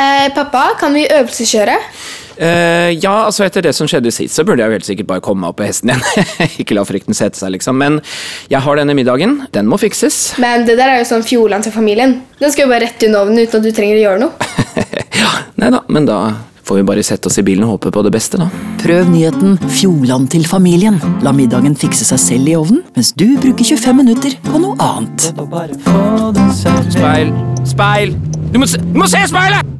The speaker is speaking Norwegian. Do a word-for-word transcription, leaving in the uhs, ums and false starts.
Eh, pappa, kan vi øvelseskjøre? Uh, ja, altså etter det som skjedde sist, så burde jeg jo helt sikkert bare komme meg opp på hesten igjen. Ikke la frykten sette seg, liksom. Men jeg har denne middagen. Den må fikses. Men det der er jo sånn fjoland til familien. Den skal jo bare rett i ovnen uten at du trenger å gjøre noe. Ja, nei da, men da får vi bare sette oss i bilen og håpe på det beste, da. Prøv nyheten Fjoland til familien. La middagen fikse seg selv i ovnen, mens du bruker tjuefem minutter på noe annet. Speil, speil! Du må se, du må se speilet!